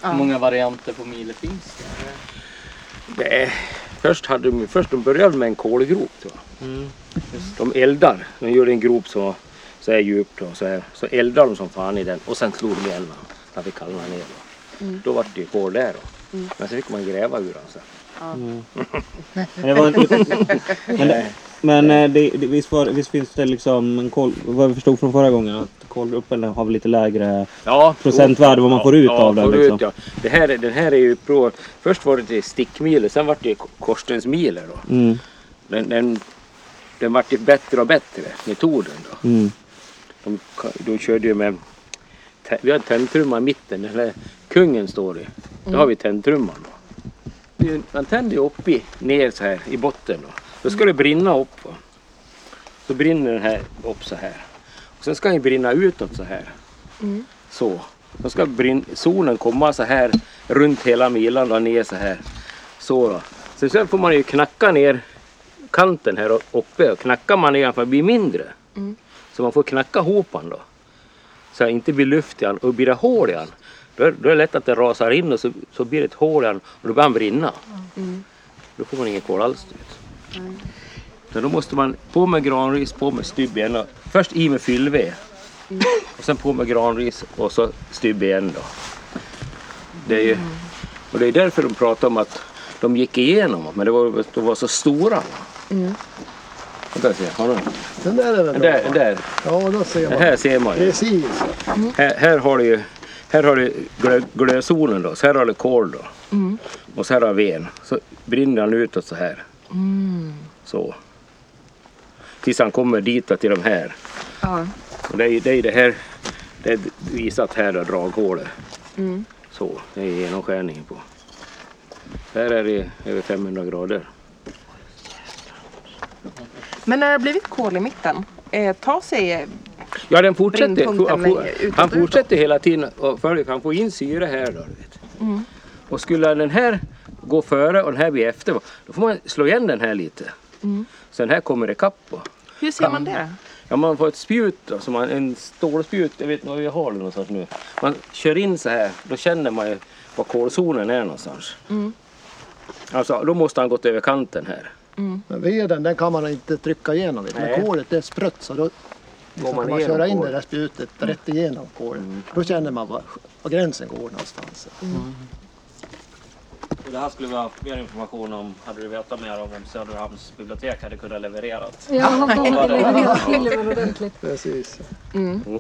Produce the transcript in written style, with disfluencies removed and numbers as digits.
Hur många varianter på Miele finns det? Först de började med en kolgrop. De eldar. De gör en grop så här djupt. Så eldar de som fan i den. Och sen slår de igen. Så att det kallnar ner. Då var det ju kol där. Men sen fick man gräva ur den. Men visst finns det liksom en kol, vad vi förstod från förra gången, att kolgruppen har lite lägre procentvärde vad man får ut av den. Liksom. Den här är ju först var det stickmile, sen var det korsstensmile då. Den var ju bättre och bättre, metoden då. De körde ju med, vi har tändtrumma i mitten, eller kungen står det. Då har vi tändtrumman då. Man tänder ju upp ner så här i botten då. Då ska det brinna upp. Så brinner den här upp så här. Och sen ska den brinna utåt så här. Så. Då ska solen komma så här runt hela milan och ner så här. Så då. Sen får man ju knacka ner kanten här uppe. Och knackar man ner för att bli mindre. Så man får knacka hopan då. Så att inte blir luft i den och blir det hål i den. Då är det lätt att det rasar in och så blir det ett hål i den och då börjar den brinna. Då får man ingen kol alls ut. Så då måste man på med granris, på med stybb igen. Först i med fyllved. Och sen på med granris och så stybb igen då. Det är ju, och det är därför de pratar om att de gick igenom. Men de var så stora. Där ser jag. Den där är väl bra? Där. Ja, då ser man. Här ser man ju. Precis. Här har du glödzonen då. Så här har du kol då. Och så här har ven. Så brinner han utåt så här. Så. Tills han kommer dit till de här. Och det är det här. Det är visat här då, draghålet. Så. Det är genomskärningen på. Här är det över 500 grader. Men när det har blivit kol i mitten, ta sig... Ja, den fortsätter. Han fortsätter hela tiden och han får in syre här då, du vet. Och skulle den här gå före och den här blir efter, då får man slå igen den här lite. Sen här kommer det kapp på. Hur ser man det? Ja, man får ett spjut då, som en stålspjut, jag vet inte vad vi har det någonstans nu. Man kör in så här, då känner man ju var kolzonen är någonstans. Alltså, då måste han gått över kanten här. Men veden, den kan man inte trycka igenom. Men kolet är sprött, så då kan man köra in det där spjutet rätt igenom kolet. Då känner man var gränsen går någonstans. Det här skulle vi ha mer information om, hade du vetat mer om Söderhamns bibliotek hade kunnat levererat. Ja, de hade levererat filmen ordentligt. Precis.